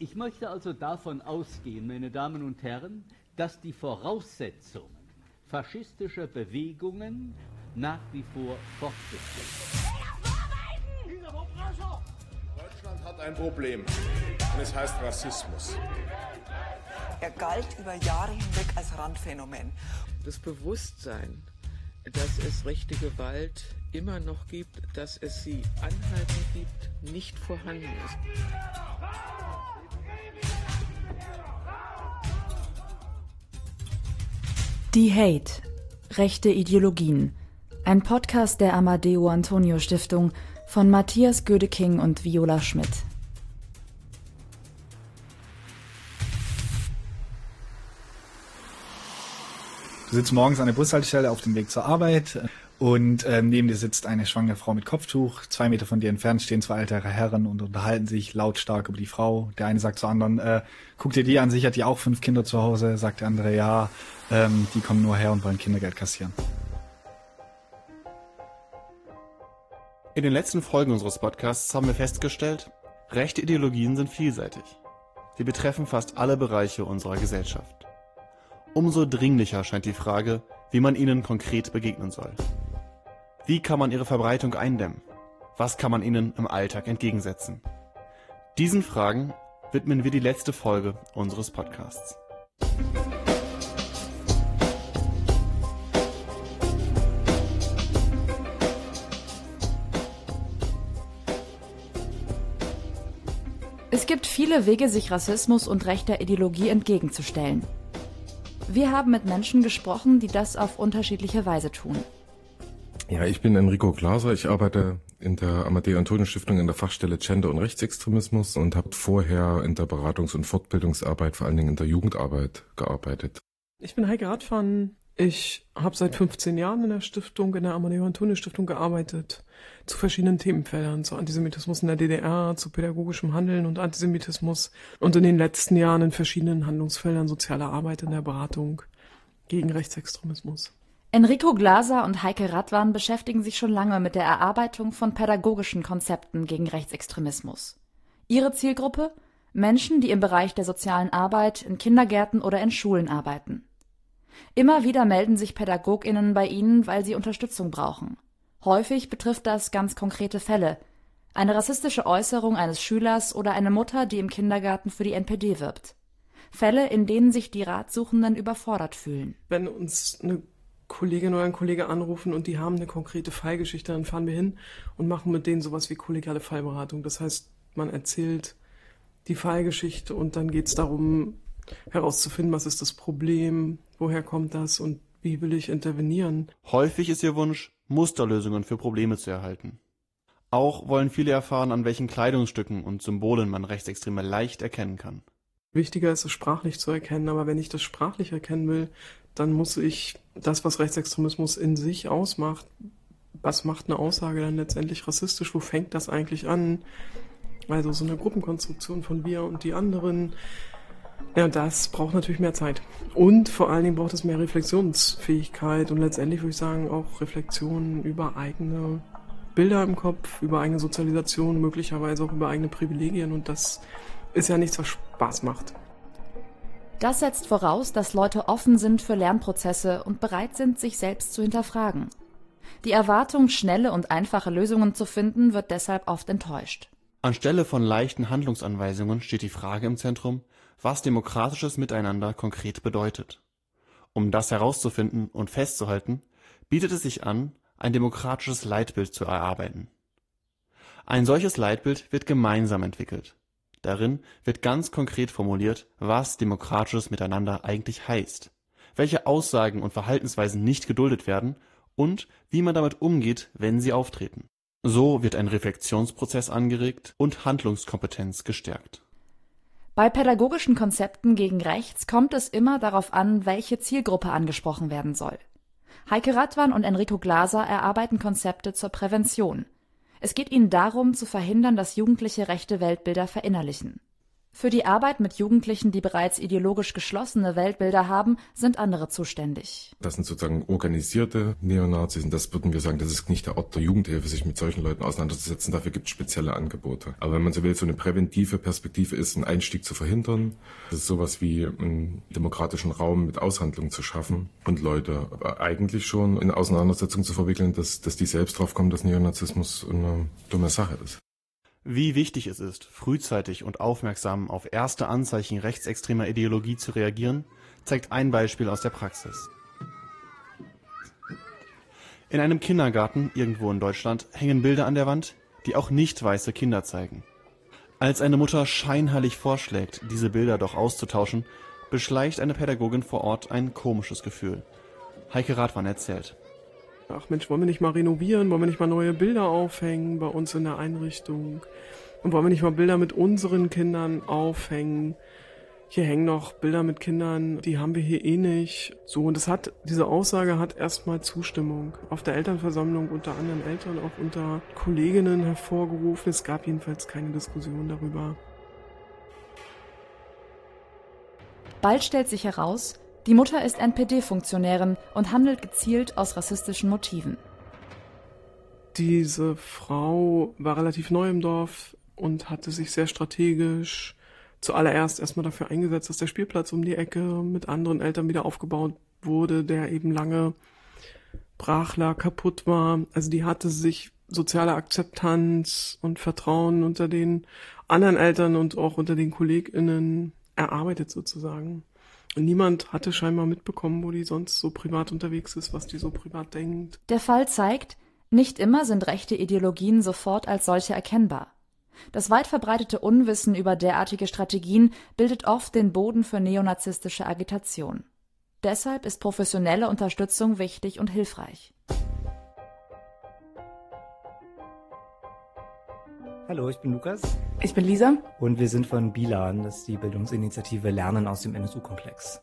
Ich möchte also davon ausgehen, meine Damen und Herren, dass die Voraussetzungen faschistischer Bewegungen nach wie vor fortbestehen. Deutschland hat ein Problem und es heißt Rassismus. Er galt über Jahre hinweg als Randphänomen. Das Bewusstsein, dass es rechte Gewalt immer noch gibt, dass es sie anhaltend gibt, nicht vorhanden ist. Die Hate. Rechte Ideologien. Ein Podcast der Amadeo Antonio Stiftung von Matthias Gödeking und Viola Schmidt. Du sitzt morgens an der Bushaltestelle auf dem Weg zur Arbeit und neben dir sitzt eine schwangere Frau mit Kopftuch. 2 Meter von dir entfernt stehen 2 ältere Herren und unterhalten sich lautstark über die Frau. Der eine sagt zur anderen, guck dir die an, sicher hat die auch 5 Kinder zu Hause. Sagt der andere, ja, die kommen nur her und wollen Kindergeld kassieren. In den letzten Folgen unseres Podcasts haben wir festgestellt, rechte Ideologien sind vielseitig. Sie betreffen fast alle Bereiche unserer Gesellschaft. Umso dringlicher scheint die Frage, wie man ihnen konkret begegnen soll. Wie kann man ihre Verbreitung eindämmen? Was kann man ihnen im Alltag entgegensetzen? Diesen Fragen widmen wir die letzte Folge unseres Podcasts. Es gibt viele Wege, sich Rassismus und rechter Ideologie entgegenzustellen. Wir haben mit Menschen gesprochen, die das auf unterschiedliche Weise tun. Ja, ich bin Enrico Glaser. Ich arbeite in der Amadeo Antonio Stiftung in der Fachstelle Gender und Rechtsextremismus und habe vorher in der Beratungs- und Fortbildungsarbeit, vor allen Dingen in der Jugendarbeit, gearbeitet. Ich bin Heike Radwan. Ich habe seit 15 Jahren in der Stiftung, in der Amadeo Antonio Stiftung gearbeitet, zu verschiedenen Themenfeldern, zu Antisemitismus in der DDR, zu pädagogischem Handeln und Antisemitismus und in den letzten Jahren in verschiedenen Handlungsfeldern sozialer Arbeit in der Beratung gegen Rechtsextremismus. Enrico Glaser und Heike Radwan beschäftigen sich schon lange mit der Erarbeitung von pädagogischen Konzepten gegen Rechtsextremismus. Ihre Zielgruppe? Menschen, die im Bereich der sozialen Arbeit, in Kindergärten oder in Schulen arbeiten. Immer wieder melden sich PädagogInnen bei ihnen, weil sie Unterstützung brauchen. Häufig betrifft das ganz konkrete Fälle. Eine rassistische Äußerung eines Schülers oder eine Mutter, die im Kindergarten für die NPD wirbt. Fälle, in denen sich die Ratsuchenden überfordert fühlen. Wenn uns eine Kollegin oder ein Kollege anrufen und die haben eine konkrete Fallgeschichte, dann fahren wir hin und machen mit denen sowas wie kollegiale Fallberatung. Das heißt, man erzählt die Fallgeschichte und dann geht es darum, herauszufinden, was ist das Problem, woher kommt das und wie will ich intervenieren. Häufig ist ihr Wunsch, Musterlösungen für Probleme zu erhalten. Auch wollen viele erfahren, an welchen Kleidungsstücken und Symbolen man Rechtsextreme leicht erkennen kann. Wichtiger ist es, sprachlich zu erkennen, aber wenn ich das sprachlich erkennen will, dann muss ich das, was Rechtsextremismus in sich ausmacht, was macht eine Aussage dann letztendlich rassistisch, wo fängt das eigentlich an? Also so eine Gruppenkonstruktion von wir und die anderen. Ja, das braucht natürlich mehr Zeit. Und vor allen Dingen braucht es mehr Reflexionsfähigkeit und letztendlich würde ich sagen auch Reflexionen über eigene Bilder im Kopf, über eigene Sozialisation, möglicherweise auch über eigene Privilegien und das ist ja nichts, was Spaß macht. Das setzt voraus, dass Leute offen sind für Lernprozesse und bereit sind, sich selbst zu hinterfragen. Die Erwartung, schnelle und einfache Lösungen zu finden, wird deshalb oft enttäuscht. Anstelle von leichten Handlungsanweisungen steht die Frage im Zentrum, was demokratisches Miteinander konkret bedeutet. Um das herauszufinden und festzuhalten, bietet es sich an, ein demokratisches Leitbild zu erarbeiten. Ein solches Leitbild wird gemeinsam entwickelt. Darin wird ganz konkret formuliert, was demokratisches Miteinander eigentlich heißt, welche Aussagen und Verhaltensweisen nicht geduldet werden und wie man damit umgeht, wenn sie auftreten. So wird ein Reflexionsprozess angeregt und Handlungskompetenz gestärkt. Bei pädagogischen Konzepten gegen rechts kommt es immer darauf an, welche Zielgruppe angesprochen werden soll. Heike Radwan und Enrico Glaser erarbeiten Konzepte zur Prävention. Es geht ihnen darum, zu verhindern, dass Jugendliche rechte Weltbilder verinnerlichen. Für die Arbeit mit Jugendlichen, die bereits ideologisch geschlossene Weltbilder haben, sind andere zuständig. Das sind sozusagen organisierte Neonazis und das würden wir sagen, das ist nicht der Ort der Jugendhilfe, sich mit solchen Leuten auseinanderzusetzen. Dafür gibt es spezielle Angebote. Aber wenn man so will, so eine präventive Perspektive ist, einen Einstieg zu verhindern. Das ist sowas wie einen demokratischen Raum mit Aushandlung zu schaffen und Leute eigentlich schon in Auseinandersetzungen zu verwickeln, dass die selbst drauf kommen, dass Neonazismus eine dumme Sache ist. Wie wichtig es ist, frühzeitig und aufmerksam auf erste Anzeichen rechtsextremer Ideologie zu reagieren, zeigt ein Beispiel aus der Praxis. In einem Kindergarten irgendwo in Deutschland hängen Bilder an der Wand, die auch nicht weiße Kinder zeigen. Als eine Mutter scheinheilig vorschlägt, diese Bilder doch auszutauschen, beschleicht eine Pädagogin vor Ort ein komisches Gefühl. Heike Radwan erzählt. Ach Mensch, wollen wir nicht mal renovieren? Wollen wir nicht mal neue Bilder aufhängen bei uns in der Einrichtung? Und wollen wir nicht mal Bilder mit unseren Kindern aufhängen? Hier hängen noch Bilder mit Kindern, die haben wir hier eh nicht. So, und diese Aussage hat erstmal Zustimmung auf der Elternversammlung unter anderen Eltern, auch unter Kolleginnen hervorgerufen. Es gab jedenfalls keine Diskussion darüber. Bald stellt sich heraus, die Mutter ist NPD-Funktionärin und handelt gezielt aus rassistischen Motiven. Diese Frau war relativ neu im Dorf und hatte sich sehr strategisch zuallererst erstmal dafür eingesetzt, dass der Spielplatz um die Ecke mit anderen Eltern wieder aufgebaut wurde, der eben lange brach lag, kaputt war. Also die hatte sich soziale Akzeptanz und Vertrauen unter den anderen Eltern und auch unter den KollegInnen erarbeitet sozusagen. Und niemand hatte scheinbar mitbekommen, wo die sonst so privat unterwegs ist, was die so privat denkt. Der Fall zeigt, nicht immer sind rechte Ideologien sofort als solche erkennbar. Das weit verbreitete Unwissen über derartige Strategien bildet oft den Boden für neonazistische Agitation. Deshalb ist professionelle Unterstützung wichtig und hilfreich. Hallo, ich bin Lukas. Ich bin Lisa. Und wir sind von BILAN, das ist die Bildungsinitiative Lernen aus dem NSU-Komplex.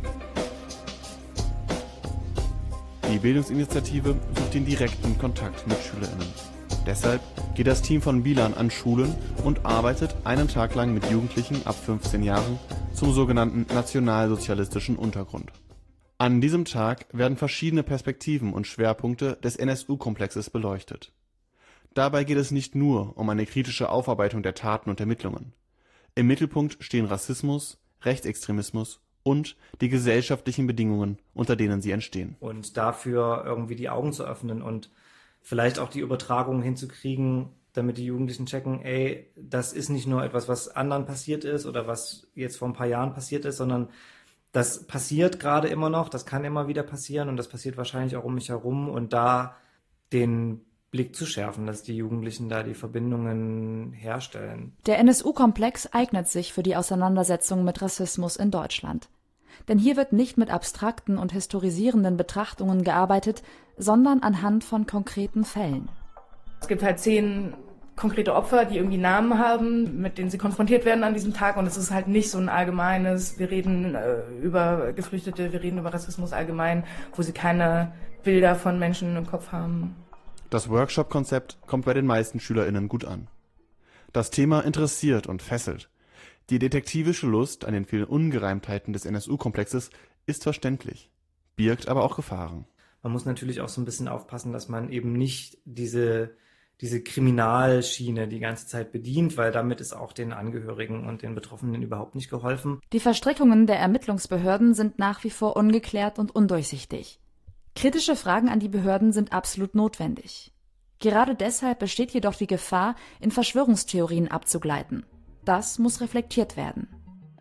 Die Bildungsinitiative sucht den direkten Kontakt mit SchülerInnen. Deshalb geht das Team von BILAN an Schulen und arbeitet einen Tag lang mit Jugendlichen ab 15 Jahren zum sogenannten nationalsozialistischen Untergrund. An diesem Tag werden verschiedene Perspektiven und Schwerpunkte des NSU-Komplexes beleuchtet. Dabei geht es nicht nur um eine kritische Aufarbeitung der Taten und Ermittlungen. Im Mittelpunkt stehen Rassismus, Rechtsextremismus und die gesellschaftlichen Bedingungen, unter denen sie entstehen. Und dafür irgendwie die Augen zu öffnen und vielleicht auch die Übertragung hinzukriegen, damit die Jugendlichen checken, ey, das ist nicht nur etwas, was anderen passiert ist oder was jetzt vor ein paar Jahren passiert ist, sondern das passiert gerade immer noch, das kann immer wieder passieren und das passiert wahrscheinlich auch um mich herum und da den Blick zu schärfen, dass die Jugendlichen da die Verbindungen herstellen. Der NSU-Komplex eignet sich für die Auseinandersetzung mit Rassismus in Deutschland. Denn hier wird nicht mit abstrakten und historisierenden Betrachtungen gearbeitet, sondern anhand von konkreten Fällen. Es gibt halt 10 konkrete Opfer, die irgendwie Namen haben, mit denen sie konfrontiert werden an diesem Tag. Und es ist halt nicht so ein allgemeines, wir reden über Geflüchtete, wir reden über Rassismus allgemein, wo sie keine Bilder von Menschen im Kopf haben. Das Workshop-Konzept kommt bei den meisten SchülerInnen gut an. Das Thema interessiert und fesselt. Die detektivische Lust an den vielen Ungereimtheiten des NSU-Komplexes ist verständlich, birgt aber auch Gefahren. Man muss natürlich auch so ein bisschen aufpassen, dass man eben nicht diese Kriminalschiene die ganze Zeit bedient, weil damit ist auch den Angehörigen und den Betroffenen überhaupt nicht geholfen. Die Verstrickungen der Ermittlungsbehörden sind nach wie vor ungeklärt und undurchsichtig. Kritische Fragen an die Behörden sind absolut notwendig. Gerade deshalb besteht jedoch die Gefahr, in Verschwörungstheorien abzugleiten. Das muss reflektiert werden.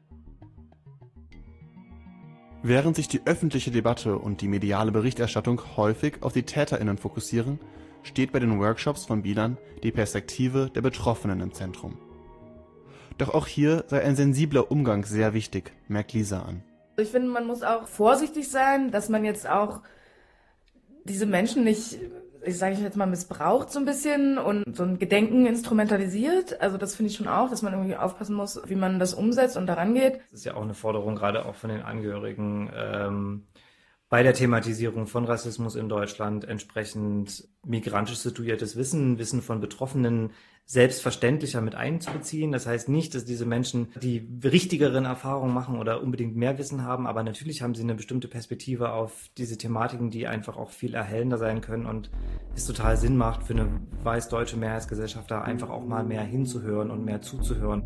Während sich die öffentliche Debatte und die mediale Berichterstattung häufig auf die TäterInnen fokussieren, steht bei den Workshops von BILAN die Perspektive der Betroffenen im Zentrum. Doch auch hier sei ein sensibler Umgang sehr wichtig, merkt Lisa an. Ich finde, man muss auch vorsichtig sein, dass man jetzt auch diese Menschen nicht, ich sage jetzt mal, missbraucht so ein bisschen und so ein Gedenken instrumentalisiert. Also das finde ich schon auch, dass man irgendwie aufpassen muss, wie man das umsetzt und daran geht. Das ist ja auch eine Forderung, gerade auch von den Angehörigen, bei der Thematisierung von Rassismus in Deutschland entsprechend migrantisch situiertes Wissen von Betroffenen selbstverständlicher mit einzubeziehen. Das heißt nicht, dass diese Menschen die richtigeren Erfahrungen machen oder unbedingt mehr Wissen haben, aber natürlich haben sie eine bestimmte Perspektive auf diese Thematiken, die einfach auch viel erhellender sein können und es total Sinn macht für eine weiß-deutsche Mehrheitsgesellschaft, da einfach auch mal mehr hinzuhören und mehr zuzuhören.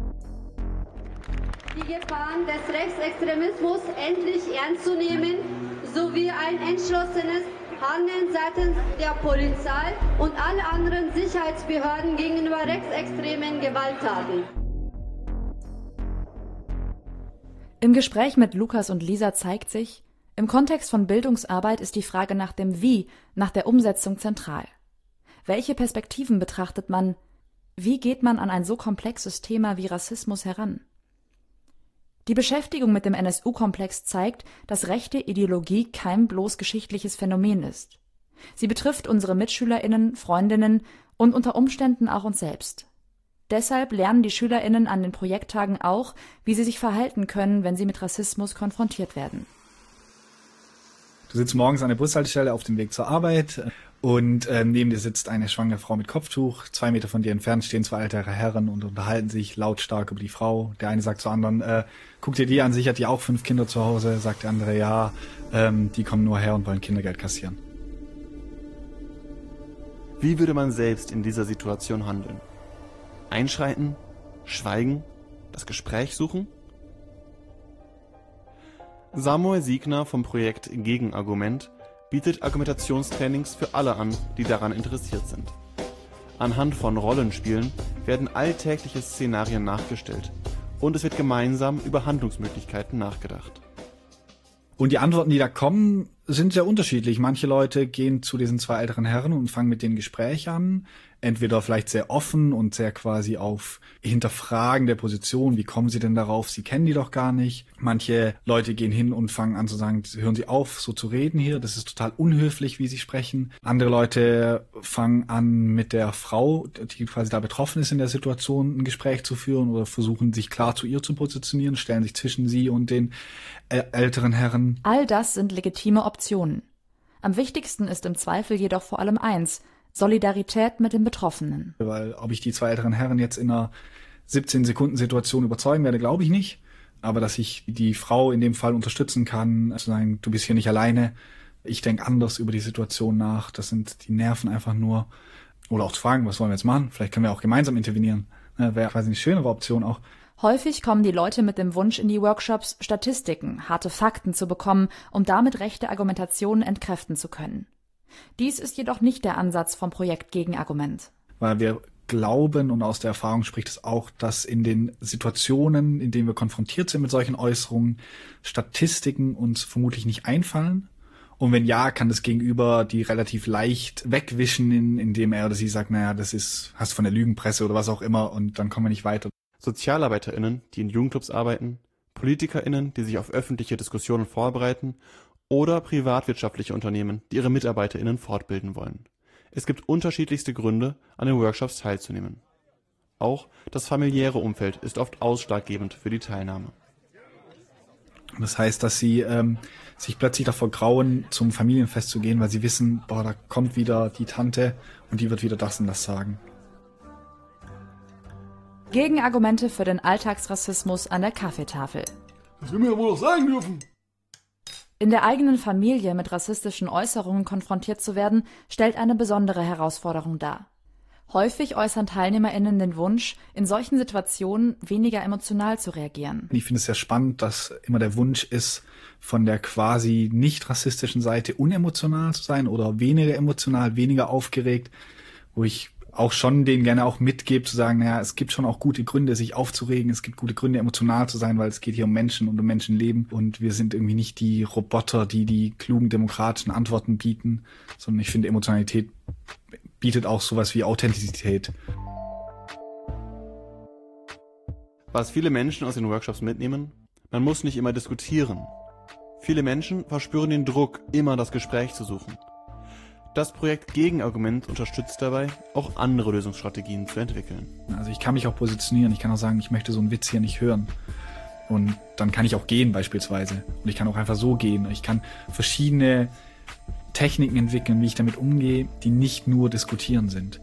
Die Gefahren des Rechtsextremismus endlich ernst zu nehmen, sowie ein entschlossenes Handeln seitens der Polizei und alle anderen Sicherheitsbehörden gegenüber rechtsextremen Gewalttaten. Im Gespräch mit Lukas und Lisa zeigt sich, im Kontext von Bildungsarbeit ist die Frage nach dem Wie, nach der Umsetzung zentral. Welche Perspektiven betrachtet man? Wie geht man an ein so komplexes Thema wie Rassismus heran? Die Beschäftigung mit dem NSU-Komplex zeigt, dass rechte Ideologie kein bloß geschichtliches Phänomen ist. Sie betrifft unsere MitschülerInnen, Freundinnen und unter Umständen auch uns selbst. Deshalb lernen die SchülerInnen an den Projekttagen auch, wie sie sich verhalten können, wenn sie mit Rassismus konfrontiert werden. Du sitzt morgens an der Bushaltestelle auf dem Weg zur Arbeit und neben dir sitzt eine schwangere Frau mit Kopftuch. 2 Meter von dir entfernt stehen 2 ältere Herren und unterhalten sich lautstark über die Frau. Der eine sagt zur anderen, guck dir die an, sicher hat die auch 5 Kinder zu Hause. Sagt der andere, ja, die kommen nur her und wollen Kindergeld kassieren. Wie würde man selbst in dieser Situation handeln? Einschreiten? Schweigen? Das Gespräch suchen? Samuel Siegner vom Projekt Gegenargument bietet Argumentationstrainings für alle an, die daran interessiert sind. Anhand von Rollenspielen werden alltägliche Szenarien nachgestellt und es wird gemeinsam über Handlungsmöglichkeiten nachgedacht. Und die Antworten, die da kommen, sind sehr unterschiedlich. Manche Leute gehen zu diesen 2 älteren Herren und fangen mit denen Gespräch an. Entweder vielleicht sehr offen und sehr quasi auf Hinterfragen der Position. Wie kommen sie denn darauf? Sie kennen die doch gar nicht. Manche Leute gehen hin und fangen an zu sagen, hören Sie auf, so zu reden hier. Das ist total unhöflich, wie Sie sprechen. Andere Leute fangen an, mit der Frau, die quasi da betroffen ist in der Situation, ein Gespräch zu führen oder versuchen, sich klar zu ihr zu positionieren, stellen sich zwischen sie und den älteren Herren. All das sind legitime Optionen. Am wichtigsten ist im Zweifel jedoch vor allem eins: Solidarität mit den Betroffenen. Weil ob ich die 2 älteren Herren jetzt in einer 17-Sekunden-Situation überzeugen werde, glaube ich nicht. Aber dass ich die Frau in dem Fall unterstützen kann, zu sagen, du bist hier nicht alleine, ich denke anders über die Situation nach, das sind die Nerven einfach nur. Oder auch zu fragen, was wollen wir jetzt machen? Vielleicht können wir auch gemeinsam intervenieren. Wäre quasi eine schönere Option auch. Häufig kommen die Leute mit dem Wunsch in die Workshops, Statistiken, harte Fakten zu bekommen, um damit rechte Argumentationen entkräften zu können. Dies ist jedoch nicht der Ansatz vom Projekt Gegenargument. Weil wir glauben, und aus der Erfahrung spricht es auch, dass in den Situationen, in denen wir konfrontiert sind mit solchen Äußerungen, Statistiken uns vermutlich nicht einfallen. Und wenn ja, kann das Gegenüber die relativ leicht wegwischen, indem er oder sie sagt, naja, hast du von der Lügenpresse oder was auch immer, und dann kommen wir nicht weiter. SozialarbeiterInnen, die in Jugendclubs arbeiten, PolitikerInnen, die sich auf öffentliche Diskussionen vorbereiten oder privatwirtschaftliche Unternehmen, die ihre MitarbeiterInnen fortbilden wollen. Es gibt unterschiedlichste Gründe, an den Workshops teilzunehmen. Auch das familiäre Umfeld ist oft ausschlaggebend für die Teilnahme. Das heißt, dass sie sich plötzlich davor grauen, zum Familienfest zu gehen, weil sie wissen, da kommt wieder die Tante und die wird wieder das und das sagen. Gegenargumente für den Alltagsrassismus an der Kaffeetafel. Das will mir ja wohl noch sagen dürfen. In der eigenen Familie mit rassistischen Äußerungen konfrontiert zu werden, stellt eine besondere Herausforderung dar. Häufig äußern TeilnehmerInnen den Wunsch, in solchen Situationen weniger emotional zu reagieren. Ich finde es sehr spannend, dass immer der Wunsch ist, von der quasi nicht rassistischen Seite unemotional zu sein oder weniger emotional, weniger aufgeregt, wo ich auch schon denen gerne auch mitgebe, zu sagen, naja, es gibt schon auch gute Gründe, sich aufzuregen, es gibt gute Gründe, emotional zu sein, weil es geht hier um Menschen und um Menschenleben und wir sind irgendwie nicht die Roboter, die die klugen demokratischen Antworten bieten, sondern ich finde, Emotionalität bietet auch sowas wie Authentizität. Was viele Menschen aus den Workshops mitnehmen: Man muss nicht immer diskutieren. Viele Menschen verspüren den Druck, immer das Gespräch zu suchen. Das Projekt Gegenargument unterstützt dabei, auch andere Lösungsstrategien zu entwickeln. Also ich kann mich auch positionieren, ich kann auch sagen, ich möchte so einen Witz hier nicht hören. Und dann kann ich auch gehen beispielsweise. Und ich kann auch einfach so gehen. Ich kann verschiedene Techniken entwickeln, wie ich damit umgehe, die nicht nur diskutieren sind.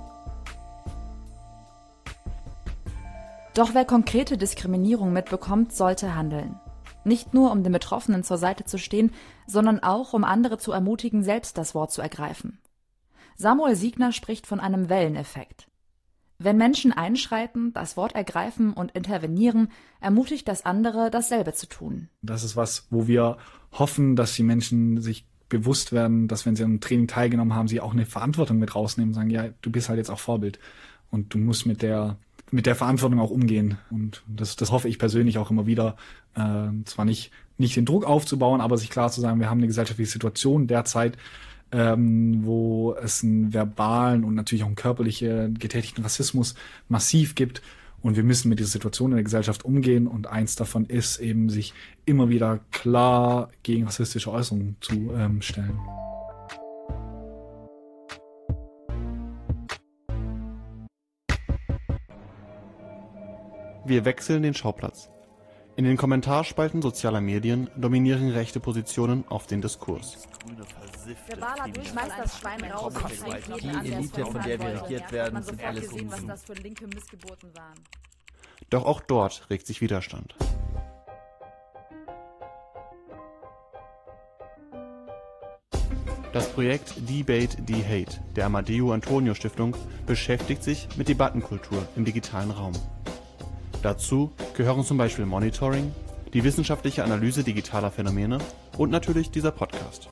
Doch wer konkrete Diskriminierung mitbekommt, sollte handeln. Nicht nur, um den Betroffenen zur Seite zu stehen, sondern auch, um andere zu ermutigen, selbst das Wort zu ergreifen. Samuel Siegner spricht von einem Welleneffekt. Wenn Menschen einschreiten, das Wort ergreifen und intervenieren, ermutigt das andere, dasselbe zu tun. Das ist was, wo wir hoffen, dass die Menschen sich bewusst werden, dass wenn sie am Training teilgenommen haben, sie auch eine Verantwortung mit rausnehmen und sagen, ja, du bist halt jetzt auch Vorbild und du musst mit der Verantwortung auch umgehen. Und das hoffe ich persönlich auch immer wieder, zwar nicht den Druck aufzubauen, aber sich klar zu sagen, wir haben eine gesellschaftliche Situation derzeit, wo es einen verbalen und natürlich auch einen körperlichen getätigten Rassismus massiv gibt. Und wir müssen mit dieser Situation in der Gesellschaft umgehen. Und eins davon ist eben, sich immer wieder klar gegen rassistische Äußerungen zu stellen. Wir wechseln den Schauplatz. In den Kommentarspalten sozialer Medien dominieren rechte Positionen auf den Diskurs. Die Elite, von der wir regiert werden, sind alles Unsinnen. Doch auch dort regt sich Widerstand. Das Projekt Debate the Hate der Amadeo Antonio Stiftung beschäftigt sich mit Debattenkultur im digitalen Raum. Dazu gehören zum Beispiel Monitoring, die wissenschaftliche Analyse digitaler Phänomene und natürlich dieser Podcast.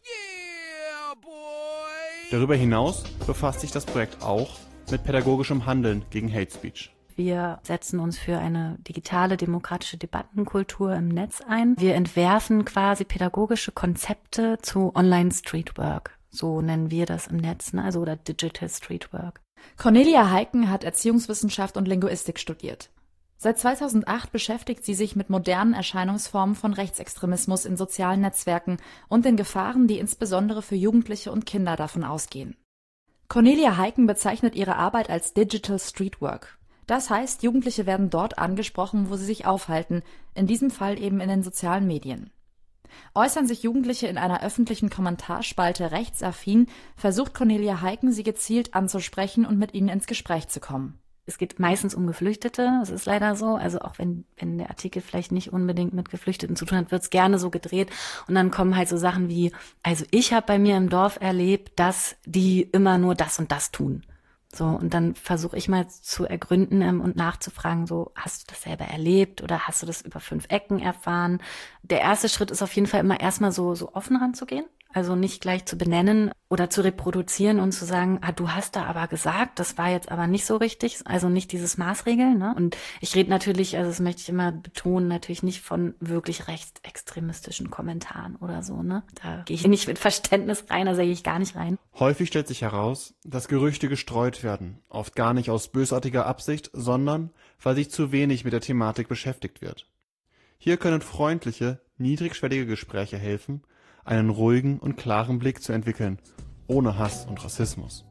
Darüber hinaus befasst sich das Projekt auch mit pädagogischem Handeln gegen Hate Speech. Wir setzen uns für eine digitale, demokratische Debattenkultur im Netz ein. Wir entwerfen quasi pädagogische Konzepte zu Online-Streetwork. So nennen wir das im Netz, ne? Also oder Digital Streetwork. Cornelia Heiken hat Erziehungswissenschaft und Linguistik studiert. Seit 2008 beschäftigt sie sich mit modernen Erscheinungsformen von Rechtsextremismus in sozialen Netzwerken und den Gefahren, die insbesondere für Jugendliche und Kinder davon ausgehen. Cornelia Heiken bezeichnet ihre Arbeit als Digital Streetwork. Das heißt, Jugendliche werden dort angesprochen, wo sie sich aufhalten, in diesem Fall eben in den sozialen Medien. Äußern sich Jugendliche in einer öffentlichen Kommentarspalte rechtsaffin, versucht Cornelia Heiken, sie gezielt anzusprechen und mit ihnen ins Gespräch zu kommen. Es geht meistens um Geflüchtete, es ist leider so, also auch wenn der Artikel vielleicht nicht unbedingt mit Geflüchteten zu tun hat, wird es gerne so gedreht und dann kommen halt so Sachen wie, also ich habe bei mir im Dorf erlebt, dass die immer nur das und das tun. So, und dann versuche ich mal zu ergründen und nachzufragen, so, hast du das selber erlebt oder hast du das über 5 Ecken erfahren? Der erste Schritt ist auf jeden Fall immer erstmal so offen ranzugehen. Also nicht gleich zu benennen oder zu reproduzieren und zu sagen, du hast da aber gesagt, das war jetzt aber nicht so richtig, also nicht dieses Maßregeln, ne? Und ich rede natürlich, also das möchte ich immer betonen, natürlich nicht von wirklich rechtsextremistischen Kommentaren oder so, ne? Da gehe ich nicht mit Verständnis rein, da sage ich gar nicht rein. Häufig stellt sich heraus, dass Gerüchte gestreut werden, oft gar nicht aus bösartiger Absicht, sondern weil sich zu wenig mit der Thematik beschäftigt wird. Hier können freundliche, niedrigschwellige Gespräche helfen, einen ruhigen und klaren Blick zu entwickeln, ohne Hass und Rassismus.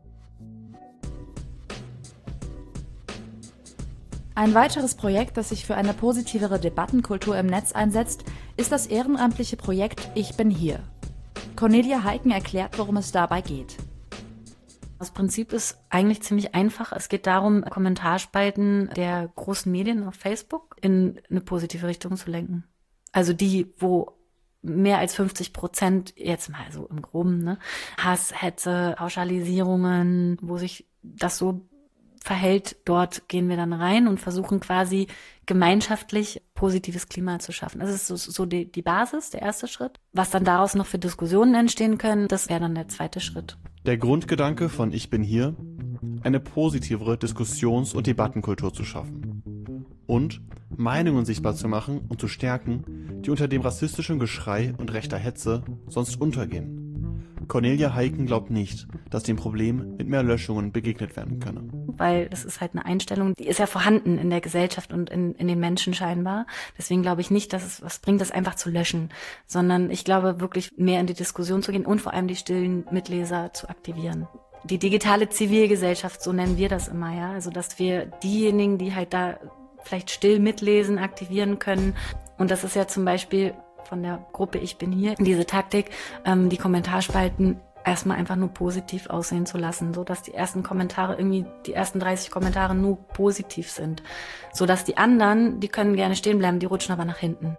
Ein weiteres Projekt, das sich für eine positivere Debattenkultur im Netz einsetzt, ist das ehrenamtliche Projekt Ich bin hier. Cornelia Heiken erklärt, worum es dabei geht. Das Prinzip ist eigentlich ziemlich einfach. Es geht darum, Kommentarspalten der großen Medien auf Facebook in eine positive Richtung zu lenken. Also die, wo mehr als 50%, jetzt mal so im Groben, ne, Hass, Hetze, Pauschalisierungen, wo sich das so verhält, dort gehen wir dann rein und versuchen quasi gemeinschaftlich positives Klima zu schaffen. Das ist so die Basis, der erste Schritt. Was dann daraus noch für Diskussionen entstehen können, das wäre dann der zweite Schritt. Der Grundgedanke von Ich bin hier, eine positivere Diskussions- und Debattenkultur zu schaffen. Und Meinungen sichtbar zu machen und zu stärken, die unter dem rassistischen Geschrei und rechter Hetze sonst untergehen. Cornelia Heiken glaubt nicht, dass dem Problem mit mehr Löschungen begegnet werden könne. Weil das ist halt eine Einstellung, die ist ja vorhanden in der Gesellschaft und in den Menschen scheinbar. Deswegen glaube ich nicht, dass es was bringt, das einfach zu löschen, sondern ich glaube wirklich mehr in die Diskussion zu gehen und vor allem die stillen Mitleser zu aktivieren. Die digitale Zivilgesellschaft, so nennen wir das immer, ja. Also dass wir diejenigen, die halt da vielleicht still mitlesen, aktivieren können Und das ist ja zum Beispiel von der Gruppe Ich bin hier, diese Taktik, die Kommentarspalten erstmal einfach nur positiv aussehen zu lassen, so dass die ersten 30 Kommentare nur positiv sind, so dass die anderen, die können gerne stehen bleiben, die rutschen aber nach hinten.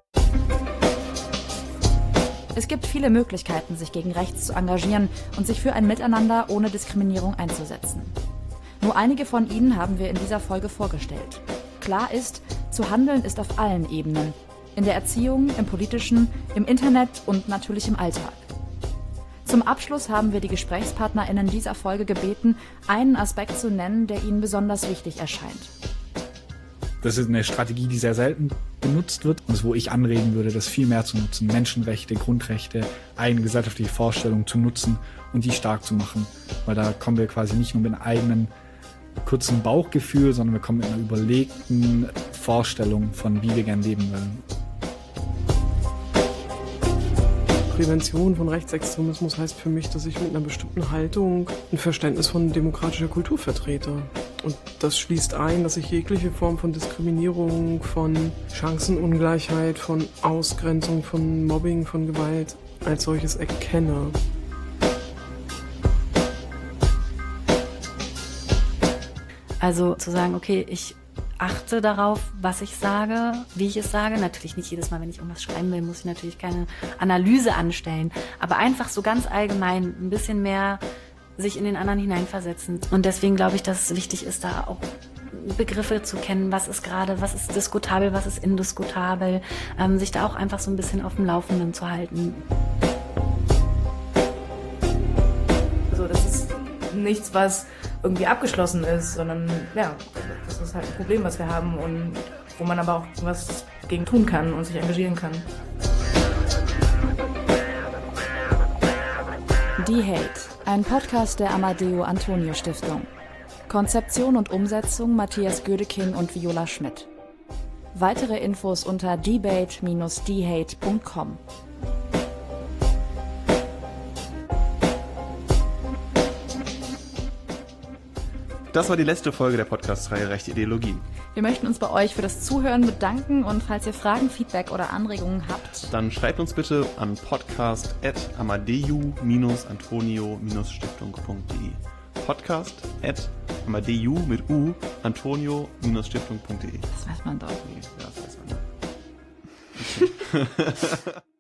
Es gibt viele Möglichkeiten, sich gegen rechts zu engagieren und sich für ein Miteinander ohne Diskriminierung einzusetzen. Nur einige von ihnen haben wir in dieser Folge vorgestellt. Klar ist, zu handeln ist auf allen Ebenen. In der Erziehung, im Politischen, im Internet und natürlich im Alltag. Zum Abschluss haben wir die GesprächspartnerInnen dieser Folge gebeten, einen Aspekt zu nennen, der ihnen besonders wichtig erscheint. Das ist eine Strategie, die sehr selten benutzt wird und wo ich anregen würde, das viel mehr zu nutzen. Menschenrechte, Grundrechte, eigene gesellschaftliche Vorstellungen zu nutzen und die stark zu machen. Weil da kommen wir quasi nicht nur mit einem eigenen kurzen Bauchgefühl, sondern wir kommen mit einer überlegten Vorstellung von, wie wir gern leben wollen. Prävention von Rechtsextremismus heißt für mich, dass ich mit einer bestimmten Haltung ein Verständnis von demokratischer Kultur vertrete. Und das schließt ein, dass ich jegliche Form von Diskriminierung, von Chancenungleichheit, von Ausgrenzung, von Mobbing, von Gewalt als solches erkenne. Also zu sagen, okay, ich achte darauf, was ich sage, wie ich es sage. Natürlich nicht jedes Mal, wenn ich irgendwas schreiben will, muss ich natürlich keine Analyse anstellen. Aber einfach so ganz allgemein ein bisschen mehr sich in den anderen hineinversetzen. Und deswegen glaube ich, dass es wichtig ist, da auch Begriffe zu kennen, was ist diskutabel, was ist indiskutabel, sich da auch einfach so ein bisschen auf dem Laufenden zu halten. Also das ist nichts, was irgendwie abgeschlossen ist, sondern ja, das ist halt ein Problem, was wir haben und wo man aber auch was gegen tun kann und sich engagieren kann. Die Hate, ein Podcast der Amadeo Antonio Stiftung. Konzeption und Umsetzung Matthias Gödeking und Viola Schmidt. Weitere Infos unter debate-dhate.com. Das war die letzte Folge der Podcast-Reihe Rechte Ideologien. Wir möchten uns bei euch für das Zuhören bedanken und falls ihr Fragen, Feedback oder Anregungen habt, dann schreibt uns bitte an podcast@amadeu-antonio-stiftung.de. podcast@amadeu mit U Antonio-stiftung.de. Das weiß man doch. Nee, ja, das weiß man nicht.